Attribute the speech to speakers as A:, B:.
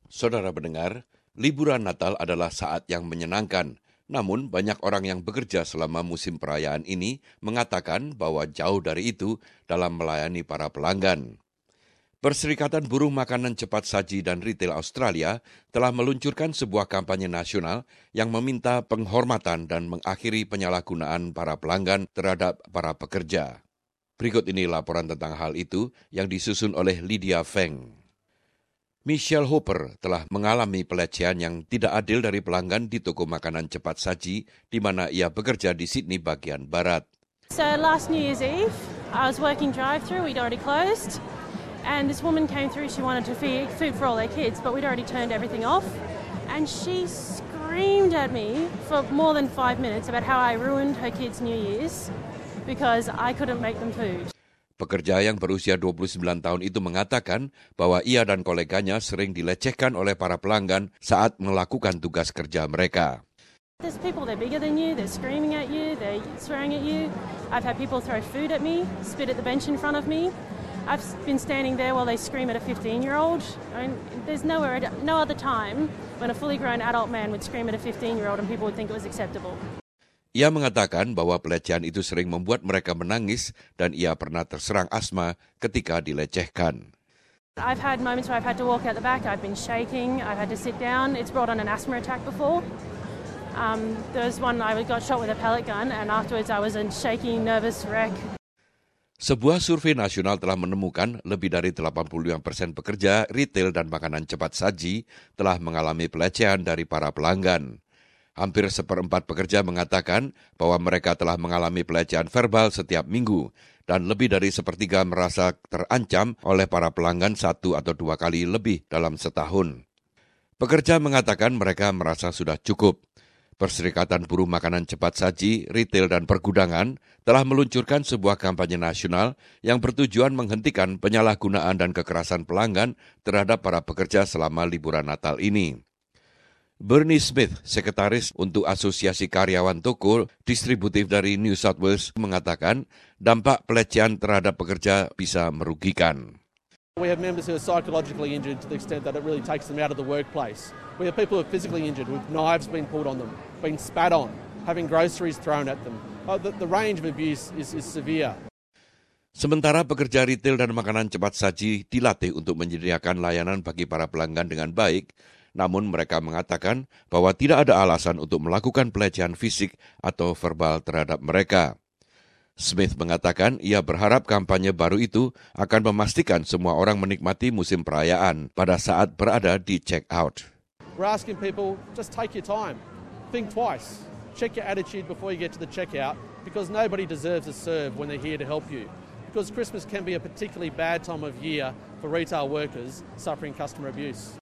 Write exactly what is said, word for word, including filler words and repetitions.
A: Saudara pendengar, liburan Natal adalah saat yang menyenangkan. Namun, banyak orang yang bekerja selama musim perayaan ini mengatakan bahwa jauh dari itu dalam melayani para pelanggan. Perserikatan Buruh Makanan Cepat Saji dan Retail Australia telah meluncurkan sebuah kampanye nasional yang meminta penghormatan dan mengakhiri penyalahgunaan para pelanggan terhadap para pekerja. Berikut ini laporan tentang hal itu yang disusun oleh Lydia Feng. Michelle Hopper telah mengalami pelecehan yang tidak adil dari pelanggan di toko makanan cepat saji di mana ia bekerja di Sydney bagian barat.
B: So last New Year's Eve, I was working drive-through, we'd already closed, and this woman came through, she wanted to feed food for all their kids, but we'd already turned everything off, and she screamed at me for more than five minutes about how I ruined her kids' New Year's because I couldn't make them food.
A: Pekerja yang berusia dua puluh sembilan tahun itu mengatakan bahwa ia dan koleganya sering dilecehkan oleh para pelanggan saat melakukan tugas kerja mereka.
B: There's people, they're bigger than you, they're screaming at you, they're swearing at you. I've had people throw food at me, spit at the bench in front of me. I've been standing there while they scream at a fifteen-year-old. I mean, there's nowhere, no other time when a fully grown adult man would scream at a fifteen-year-old and people would think it was acceptable.
A: Ia mengatakan bahwa pelecehan itu sering membuat mereka menangis dan ia pernah terserang asma ketika dilecehkan.
B: I've had moments where I've had to walk out the back, I've been shaking, I've had to sit down. It's brought on an asthma attack before. Um, there was one I got shot with a pellet gun and afterwards I was a shaking, nervous wreck.
A: Sebuah survei nasional telah menemukan lebih dari delapan puluh lima persen pekerja retail dan makanan cepat saji telah mengalami pelecehan dari para pelanggan. Hampir seperempat pekerja mengatakan bahwa mereka telah mengalami pelecehan verbal setiap minggu dan lebih dari sepertiga merasa terancam oleh para pelanggan satu atau dua kali lebih dalam setahun. Pekerja mengatakan mereka merasa sudah cukup. Perserikatan Buruh Makanan Cepat Saji, Retail dan Pergudangan telah meluncurkan sebuah kampanye nasional yang bertujuan menghentikan penyalahgunaan dan kekerasan pelanggan terhadap para pekerja selama liburan Natal ini. Bernie Smith, sekretaris untuk Asosiasi Karyawan Toko Distributif dari New South Wales, mengatakan dampak pelecehan terhadap pekerja bisa merugikan.
C: We have members who are psychologically injured to the extent that it really takes them out of the workplace. We have people who are physically injured with knives being pulled on them, being spat on, having groceries thrown at them. Uh, the, the range of abuse is, is severe.
A: Sementara pekerja retail dan makanan cepat saji dilatih untuk menyediakan layanan bagi para pelanggan dengan baik, namun mereka mengatakan bahwa tidak ada alasan untuk melakukan pelecehan fisik atau verbal terhadap mereka. Smith mengatakan ia berharap kampanye baru itu akan memastikan semua orang menikmati musim perayaan pada saat berada di check-out.
C: We're asking people, just take your time. Think twice. Check your attitude before you get to the checkout because nobody deserves a serve when they're here to help you. Because Christmas can be a particularly bad time of year for retail workers suffering customer abuse.